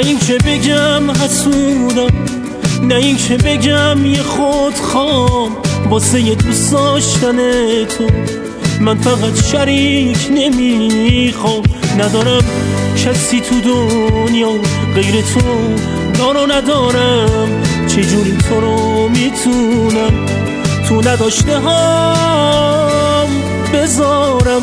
اینکه بگم حسودم، نه اینکه بگم یه خودخوام واسه یه دوست داشتن تو. من فقط شریک نمیخوام، ندارم کسی تو دنیا غیر تو، دارو ندارم چجوری تو رو میتونم تو نداشته هم بذارم.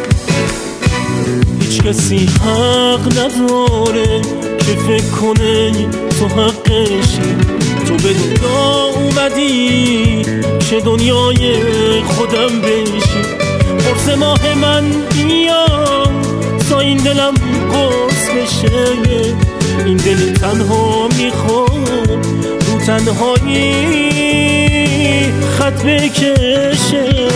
هیچ کسی حق نداره که فکر کنه تو حقشی. تو به دنیا اومدی که دنیای خودم بشی. قرص ماه من بیا تا این دلم قرص بشه. این دل تنها میخواد رو تنهایی خط بکشه.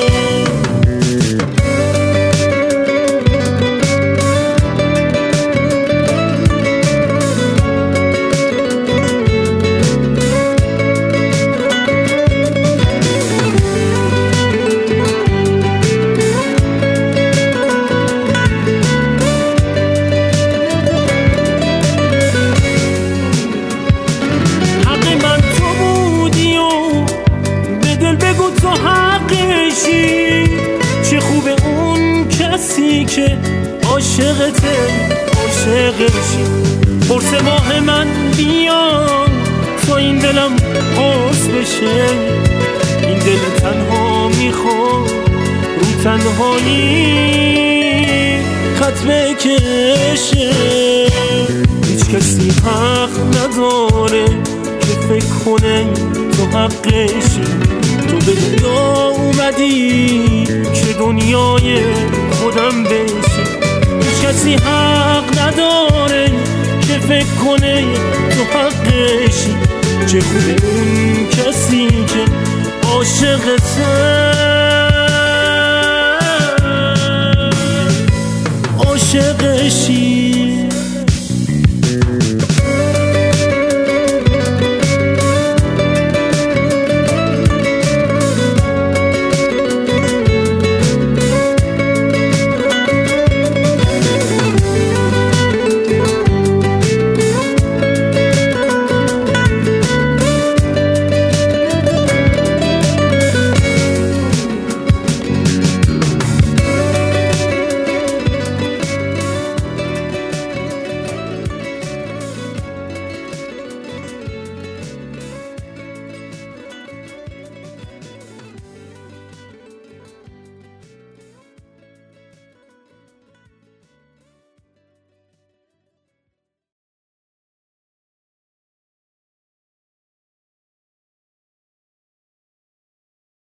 چه خوبه اون کسی که عاشقته عاشقشی. قرص ماه من بیا تا این دلم قرص بشه. این دل تنها میخواد رو تنهایی خط بکشه. هیچ کسی حق نداره که فکر کنه تو حقشی. تو به دنیا اومدی که دنیای خودم بشی. هیچ کسی حق نداره که فکر کنه تو حقشی. چه خوبه اون کسی که عاشقته عاشقشی.